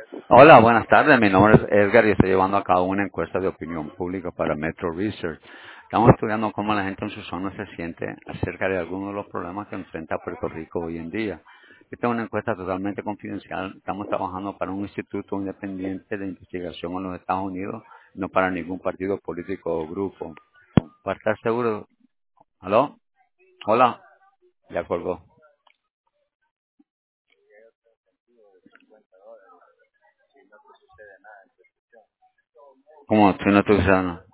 Hola, buenas tardes. Mi nombre es Edgar y estoy llevando a cabo una encuesta de opinión pública para Metro Research. Estamos estudiando cómo la gente en su zona se siente acerca de algunos de los problemas que enfrenta Puerto Rico hoy en día. Esta es una encuesta totalmente confidencial. Estamos trabajando para un instituto independiente de investigación en los Estados Unidos, no para ningún partido político o grupo. Para estar seguro, ¿aló? Hola, ya colgó. ¿Cómo? Si no estoy usando.